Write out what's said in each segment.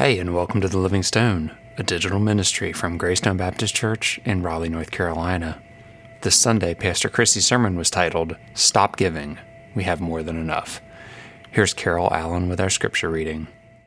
Hey, and welcome to The Living Stone, a digital ministry from Greystone Baptist Church in Raleigh, North Carolina. This Sunday, Pastor Chrissy's sermon was titled, Stop Giving, We Have More Than Enough. Here's Carol Allen with our scripture reading.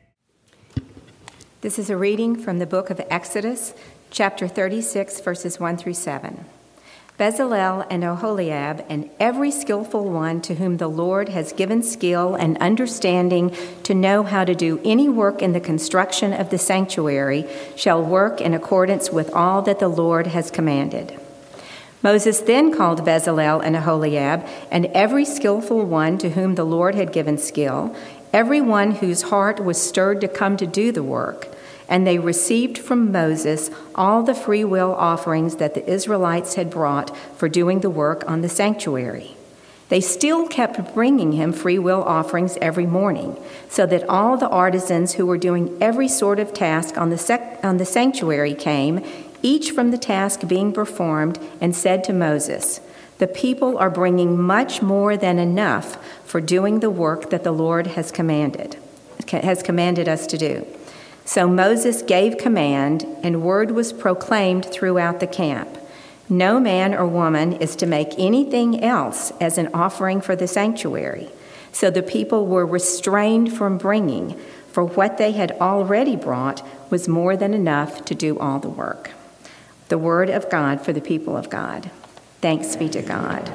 This is a reading from the book of Exodus, chapter 36, verses 1 through 7. Bezalel and Oholiab and every skillful one to whom the Lord has given skill and understanding to know how to do any work in the construction of the sanctuary shall work in accordance with all that the Lord has commanded. Moses then called Bezalel and Oholiab and every skillful one to whom the Lord had given skill, every one whose heart was stirred to come to do the work. And they received from Moses all the free will offerings that the Israelites had brought for doing the work on the sanctuary. They still kept bringing him free will offerings every morning, so that all the artisans who were doing every sort of task on the sanctuary came, each from the task being performed, and said to Moses, "The people are bringing much more than enough for doing the work that the Lord has commanded us to do." So Moses gave command, and word was proclaimed throughout the camp. No man or woman is to make anything else as an offering for the sanctuary. So the people were restrained from bringing, for what they had already brought was more than enough to do all the work. The word of God for the people of God. Thanks be to God.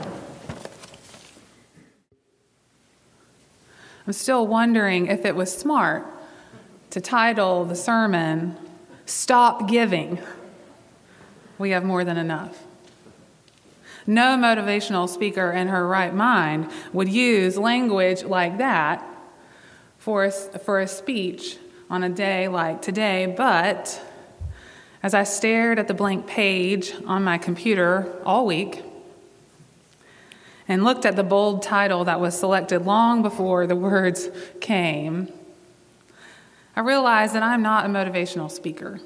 I'm still wondering if it was smart to title the sermon, Stop Giving, We Have More Than Enough. No motivational speaker in her right mind would use language like that for a speech on a day like today, but as I stared at the blank page on my computer all week and looked at the bold title that was selected long before the words came, I realized that I'm not a motivational speaker.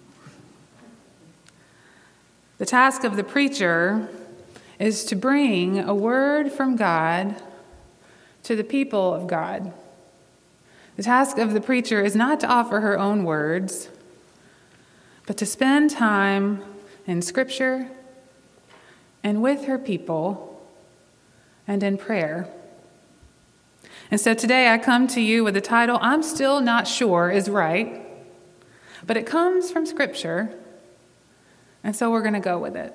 The task of the preacher is to bring a word from God to the people of God. The task of the preacher is not to offer her own words, but to spend time in Scripture and with her people and in prayer. And so today I come to you with a title I'm still not sure is right, but it comes from Scripture, and so we're going to go with it.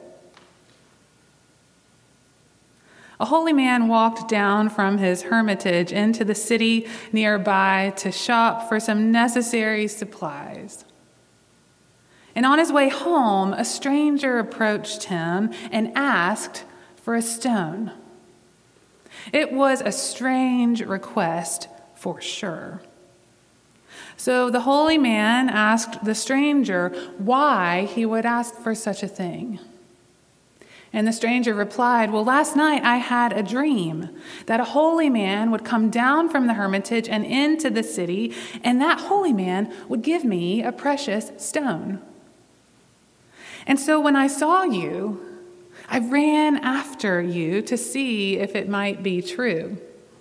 A holy man walked down from his hermitage into the city nearby to shop for some necessary supplies. And on his way home, a stranger approached him and asked for a stone. It was a strange request, for sure. So the holy man asked the stranger why he would ask for such a thing. And the stranger replied, "Well, last night I had a dream that a holy man would come down from the hermitage and into the city, and that holy man would give me a precious stone. And so when I saw you, I ran after you to see if it might be true."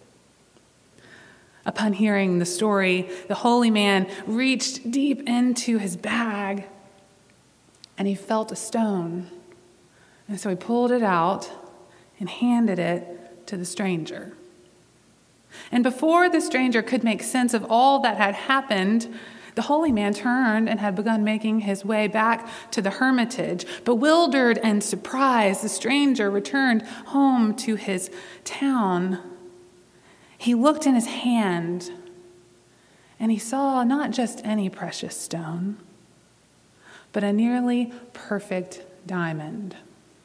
Upon hearing the story, the holy man reached deep into his bag and he felt a stone. And so he pulled it out and handed it to the stranger. And before the stranger could make sense of all that had happened, the holy man turned and had begun making his way back to the hermitage. Bewildered and surprised, the stranger returned home to his town. He looked in his hand, and he saw not just any precious stone, but a nearly perfect diamond.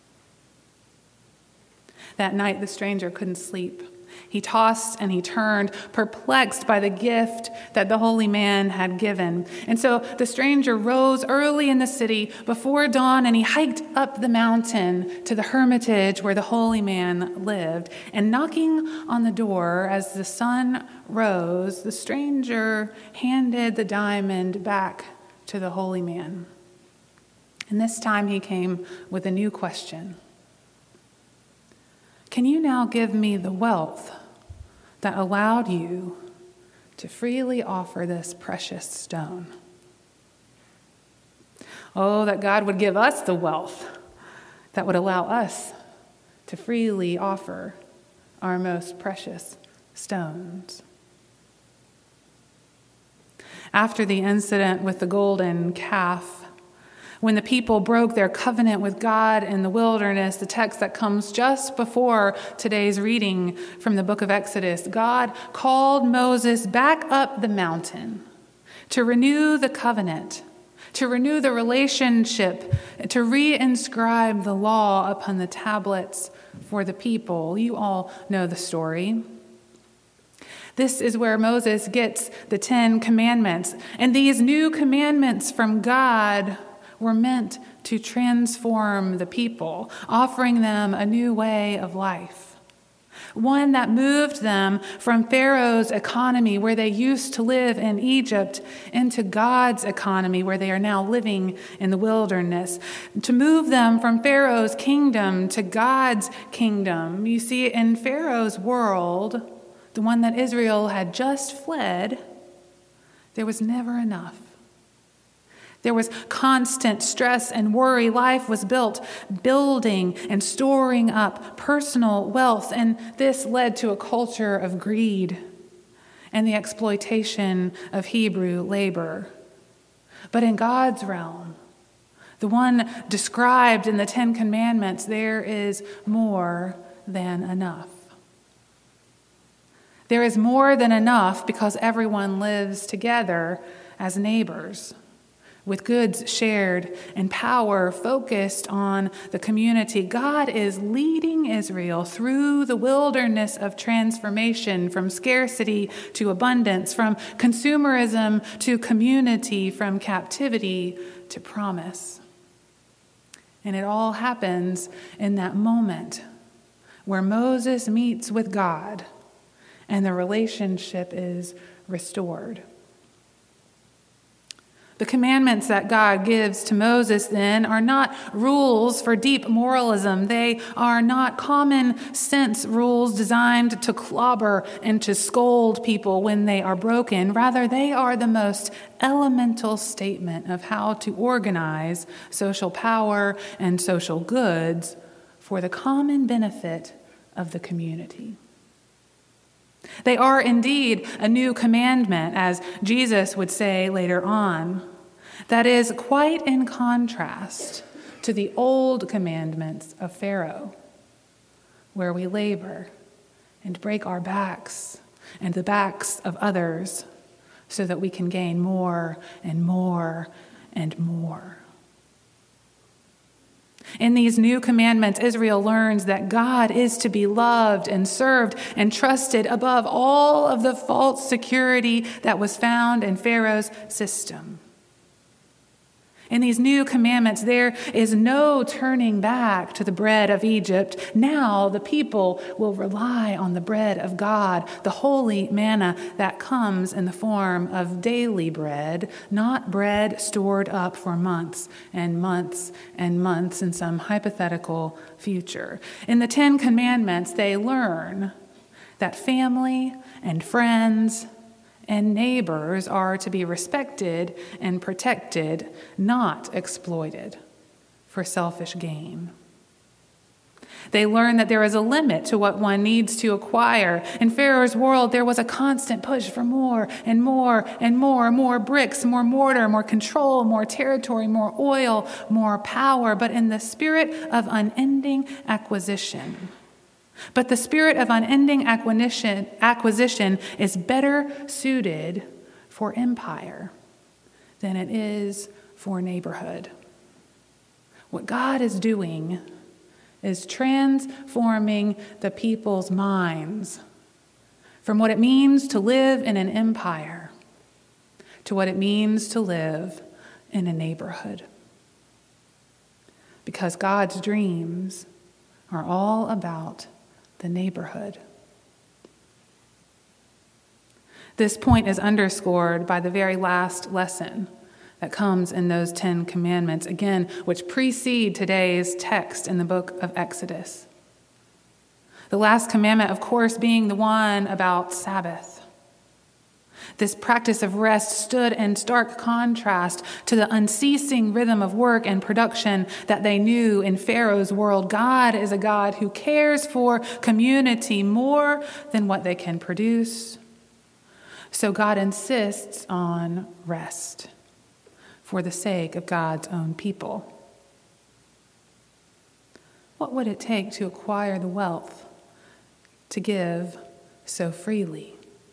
That night, the stranger couldn't sleep. He tossed and he turned, perplexed by the gift that the holy man had given. And so the stranger rose early in the city before dawn, and he hiked up the mountain to the hermitage where the holy man lived. And knocking on the door as the sun rose, the stranger handed the diamond back to the holy man. And this time he came with a new question. "Can you now give me the wealth that allowed you to freely offer this precious stone. Oh, that God would give us the wealth that would allow us to freely offer our most precious stones. After the incident with the golden calf, when the people broke their covenant with God in the wilderness, the text that comes just before today's reading from the book of Exodus, God called Moses back up the mountain to renew the covenant, to renew the relationship, to reinscribe the law upon the tablets for the people. You all know the story. This is where Moses gets the 10 commandments. And these new commandments from God were meant to transform the people, offering them a new way of life. One that moved them from Pharaoh's economy, where they used to live in Egypt, into God's economy, where they are now living in the wilderness. To move them from Pharaoh's kingdom to God's kingdom. You see, in Pharaoh's world, the one that Israel had just fled, there was never enough. There was constant stress and worry. Life was building and storing up personal wealth, and this led to a culture of greed and the exploitation of Hebrew labor. But in God's realm, the one described in the 10 Commandments, there is more than enough. There is more than enough because everyone lives together as neighbors, with goods shared and power focused on the community. God is leading Israel through the wilderness of transformation, from scarcity to abundance, from consumerism to community, from captivity to promise. And it all happens in that moment where Moses meets with God and the relationship is restored. The commandments that God gives to Moses then are not rules for deep moralism. They are not common sense rules designed to clobber and to scold people when they are broken. Rather, they are the most elemental statement of how to organize social power and social goods for the common benefit of the community. They are indeed a new commandment, as Jesus would say later on, that is quite in contrast to the old commandments of Pharaoh, where we labor and break our backs and the backs of others so that we can gain more and more and more. In these new commandments, Israel learns that God is to be loved and served and trusted above all of the false security that was found in Pharaoh's system. In these new commandments, there is no turning back to the bread of Egypt. Now the people will rely on the bread of God, the holy manna that comes in the form of daily bread, not bread stored up for months and months and months in some hypothetical future. In the 10 Commandments, they learn that family and friends and neighbors are to be respected and protected, not exploited for selfish gain. They learn that there is a limit to what one needs to acquire. In Pharaoh's world, there was a constant push for more and more and more bricks, more mortar, more control, more territory, more oil, more power, but in the spirit of unending acquisition. But the spirit of unending acquisition is better suited for empire than it is for neighborhood. What God is doing is transforming the people's minds from what it means to live in an empire to what it means to live in a neighborhood. Because God's dreams are all about the neighborhood. This point is underscored by the very last lesson that comes in those 10 Commandments, again, which precede today's text in the book of Exodus. The last commandment, of course, being the one about Sabbath. This practice of rest stood in stark contrast to the unceasing rhythm of work and production that they knew in Pharaoh's world. God is a God who cares for community more than what they can produce. So God insists on rest for the sake of God's own people. What would it take to acquire the wealth to give so freely?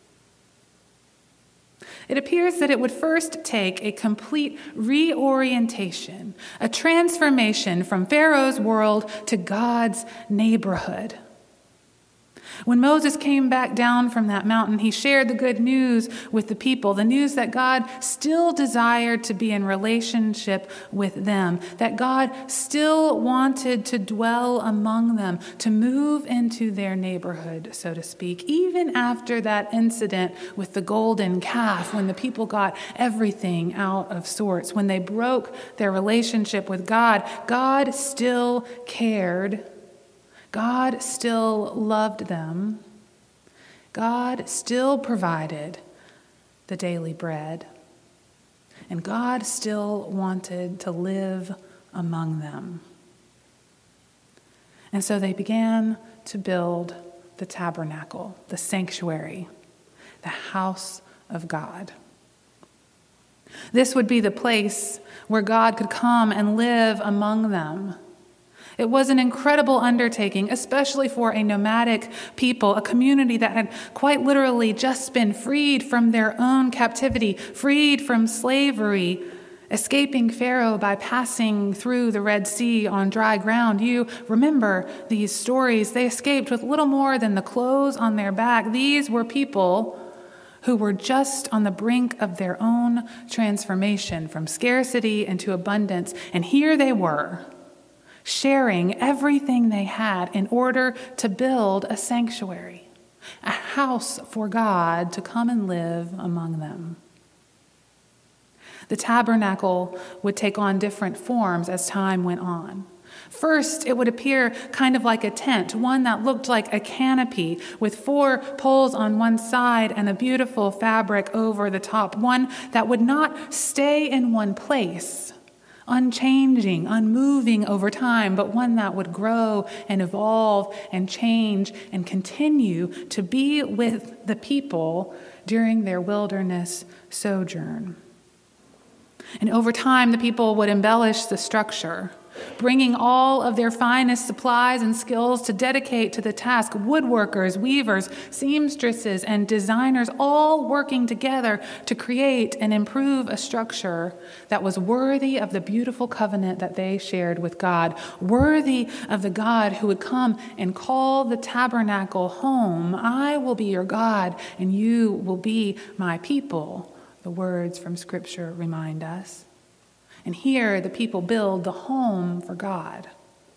It appears that it would first take a complete reorientation, a transformation from Pharaoh's world to God's neighborhood. When Moses came back down from that mountain, he shared the good news with the people, the news that God still desired to be in relationship with them, that God still wanted to dwell among them, to move into their neighborhood, so to speak, even after that incident with the golden calf, when the people got everything out of sorts, when they broke their relationship with God. God still cared. God still loved them. God still provided the daily bread. And God still wanted to live among them. And so they began to build the tabernacle, the sanctuary, the house of God. This would be the place where God could come and live among them. It was an incredible undertaking, especially for a nomadic people, a community that had quite literally just been freed from their own captivity, freed from slavery, escaping Pharaoh by passing through the Red Sea on dry ground. You remember these stories. They escaped with little more than the clothes on their back. These were people who were just on the brink of their own transformation from scarcity into abundance. And here they were, sharing everything they had in order to build a sanctuary, a house for God to come and live among them. The tabernacle would take on different forms as time went on. First, it would appear kind of like a tent, one that looked like a canopy with 4 poles on one side and a beautiful fabric over the top, one that would not stay in one place, unchanging, unmoving over time, but one that would grow and evolve and change and continue to be with the people during their wilderness sojourn. And over time, the people would embellish the structure, bringing all of their finest supplies and skills to dedicate to the task. Woodworkers, weavers, seamstresses, and designers all working together to create and improve a structure that was worthy of the beautiful covenant that they shared with God, worthy of the God who would come and call the tabernacle home. I will be your God, and you will be my people, the words from Scripture remind us. And here the people build the home for God.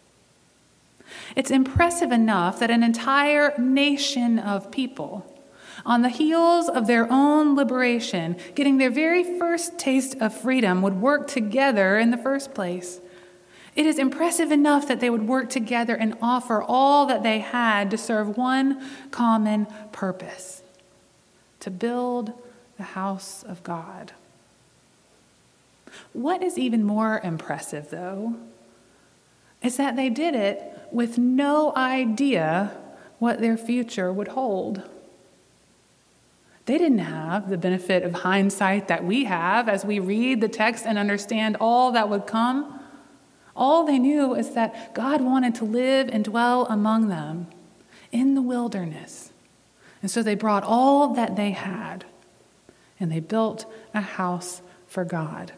It's impressive enough that an entire nation of people, on the heels of their own liberation, getting their very first taste of freedom, would work together in the first place. It is impressive enough that they would work together and offer all that they had to serve one common purpose: to build the house of God. What is even more impressive, though, is that they did it with no idea what their future would hold. They didn't have the benefit of hindsight that we have as we read the text and understand all that would come. All they knew is that God wanted to live and dwell among them in the wilderness. And so they brought all that they had, and they built a house for God.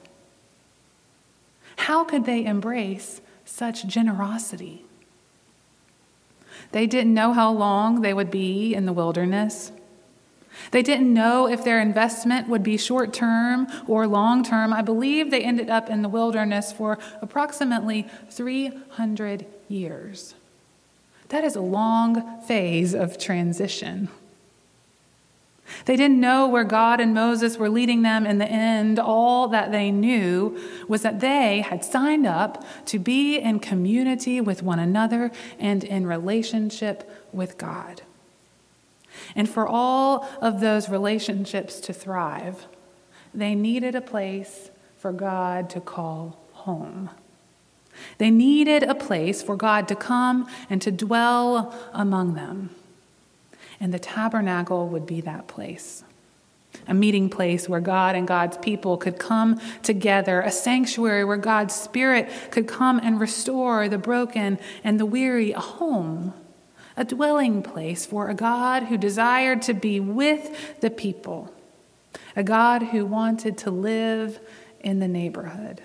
How could they embrace such generosity? They didn't know how long they would be in the wilderness. They didn't know if their investment would be short-term or long-term. I believe they ended up in the wilderness for approximately 300 years. That is a long phase of transition. They didn't know where God and Moses were leading them in the end. All that they knew was that they had signed up to be in community with one another and in relationship with God. And for all of those relationships to thrive, they needed a place for God to call home. They needed a place for God to come and to dwell among them. And the tabernacle would be that place. A meeting place where God and God's people could come together, a sanctuary where God's Spirit could come and restore the broken and the weary, a home, a dwelling place for a God who desired to be with the people, a God who wanted to live in the neighborhood.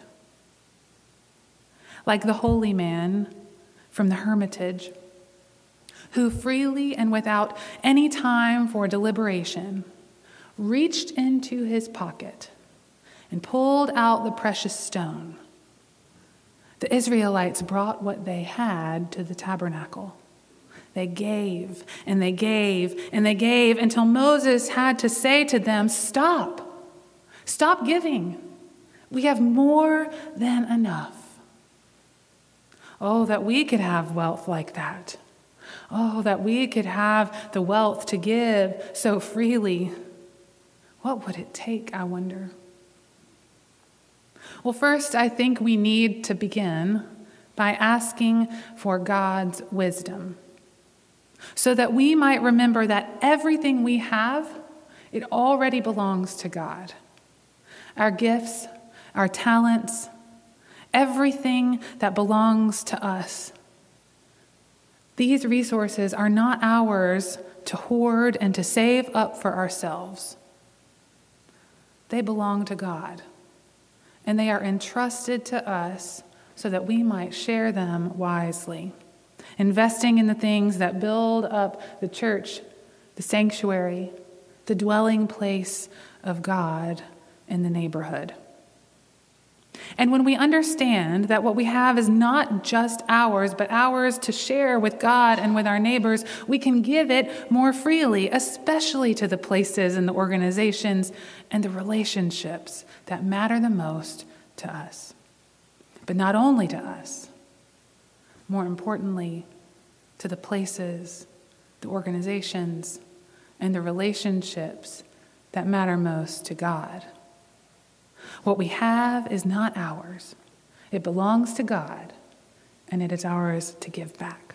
Like the holy man from the hermitage, who freely and without any time for deliberation reached into his pocket and pulled out the precious stone. The Israelites brought what they had to the tabernacle. They gave and they gave and they gave until Moses had to say to them, "Stop. Stop giving. We have more than enough." Oh, that we could have wealth like that. Oh, that we could have the wealth to give so freely. What would it take, I wonder? Well, first, I think we need to begin by asking for God's wisdom, so that we might remember that everything we have, it already belongs to God. Our gifts, our talents, everything that belongs to us. These resources are not ours to hoard and to save up for ourselves. They belong to God, and they are entrusted to us so that we might share them wisely, investing in the things that build up the church, the sanctuary, the dwelling place of God in the neighborhood. And when we understand that what we have is not just ours, but ours to share with God and with our neighbors, we can give it more freely, especially to the places and the organizations and the relationships that matter the most to us. But not only to us, more importantly, to the places, the organizations, and the relationships that matter most to God. What we have is not ours. It belongs to God, and it is ours to give back.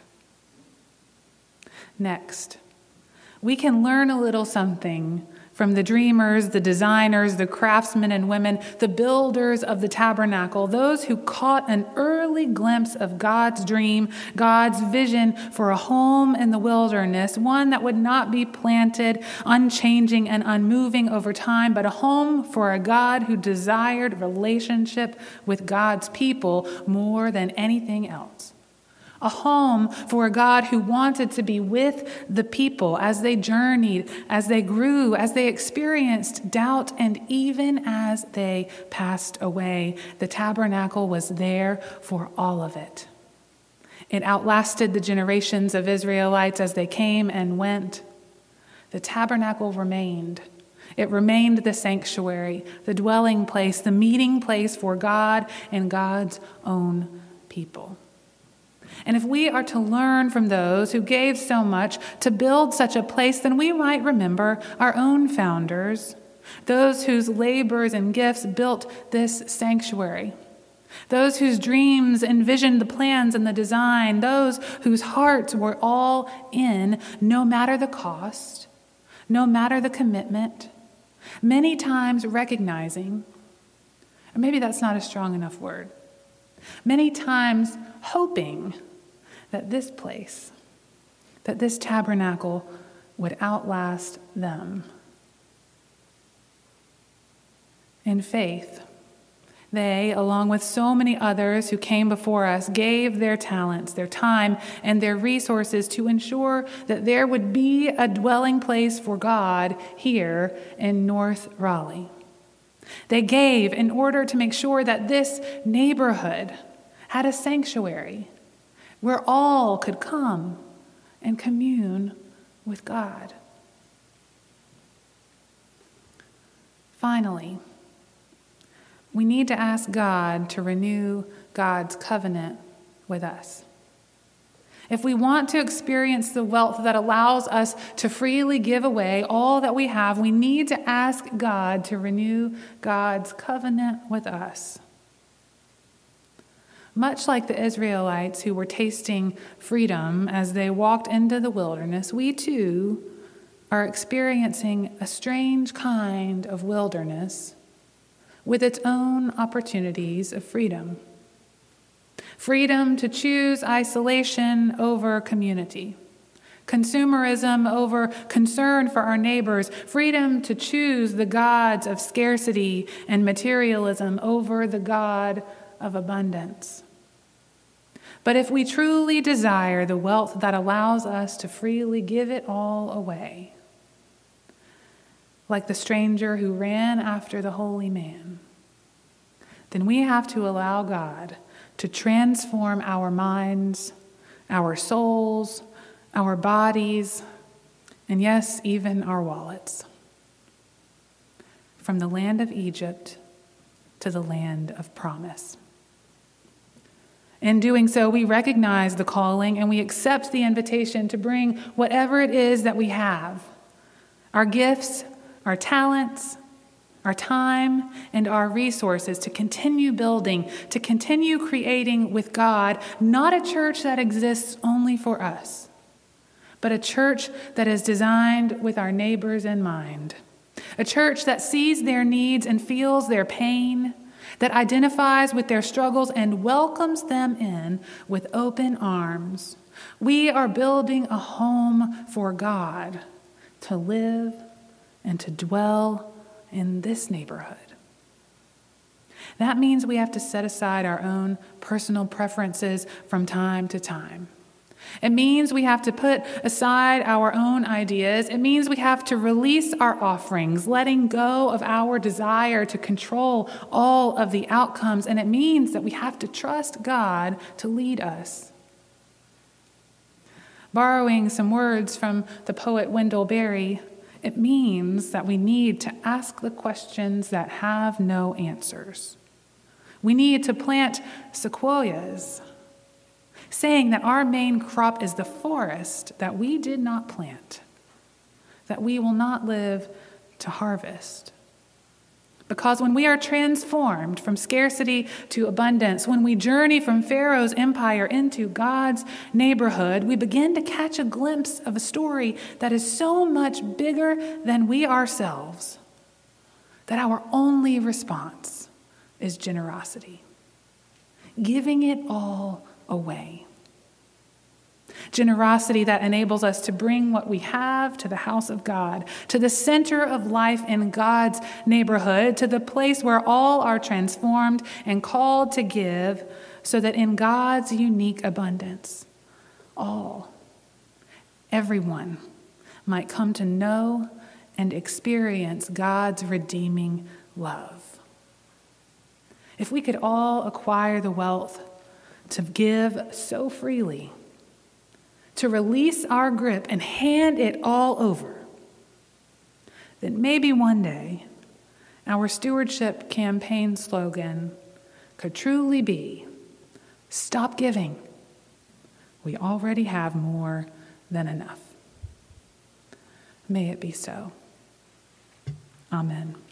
Next, we can learn a little something from the dreamers, the designers, the craftsmen and women, the builders of the tabernacle, those who caught an early glimpse of God's dream, God's vision for a home in the wilderness, one that would not be planted, unchanging and unmoving over time, but a home for a God who desired relationship with God's people more than anything else. A home for a God who wanted to be with the people as they journeyed, as they grew, as they experienced doubt, and even as they passed away. The tabernacle was there for all of it. It outlasted the generations of Israelites as they came and went. The tabernacle remained. It remained the sanctuary, the dwelling place, the meeting place for God and God's own people. And if we are to learn from those who gave so much to build such a place, then we might remember our own founders, those whose labors and gifts built this sanctuary, those whose dreams envisioned the plans and the design, those whose hearts were all in, no matter the cost, no matter the commitment, many times recognizing, or maybe that's not a strong enough word, many times hoping that this place, that this tabernacle would outlast them. In faith, they, along with so many others who came before us, gave their talents, their time, and their resources to ensure that there would be a dwelling place for God here in North Raleigh. They gave in order to make sure that this neighborhood had a sanctuary where all could come and commune with God. Finally, we need to ask God to renew God's covenant with us. if we want to experience the wealth that allows us to freely give away all that we have, we need to ask God to renew God's covenant with us. Much like the Israelites who were tasting freedom as they walked into the wilderness, we too are experiencing a strange kind of wilderness with its own opportunities of freedom. Freedom to choose isolation over community, consumerism over concern for our neighbors, freedom to choose the gods of scarcity and materialism over the God of abundance. But if we truly desire the wealth that allows us to freely give it all away, like the stranger who ran after the holy man, then we have to allow God to transform our minds, our souls, our bodies, and yes, even our wallets. From the land of Egypt to the land of promise. In doing so, we recognize the calling and we accept the invitation to bring whatever it is that we have, our gifts, our talents, our time, and our resources to continue building, to continue creating with God, not a church that exists only for us, but a church that is designed with our neighbors in mind, a church that sees their needs and feels their pain, that identifies with their struggles and welcomes them in with open arms. We are building a home for God to live and to dwell in this neighborhood. That means we have to set aside our own personal preferences from time to time. It means we have to put aside our own ideas. It means we have to release our offerings, letting go of our desire to control all of the outcomes. And it means that we have to trust God to lead us. Borrowing some words from the poet Wendell Berry, it means that we need to ask the questions that have no answers. We need to plant sequoias, saying that our main crop is the forest that we did not plant, that we will not live to harvest. Because when we are transformed from scarcity to abundance, when we journey from Pharaoh's empire into God's neighborhood, we begin to catch a glimpse of a story that is so much bigger than we ourselves, that our only response is generosity, giving it all away. Generosity that enables us to bring what we have to the house of God, to the center of life in God's neighborhood, to the place where all are transformed and called to give, so that in God's unique abundance, everyone might come to know and experience God's redeeming love. If we could all acquire the wealth to give so freely, to release our grip and hand it all over, then maybe one day our stewardship campaign slogan could truly be, "Stop giving. We already have more than enough." May it be so. Amen.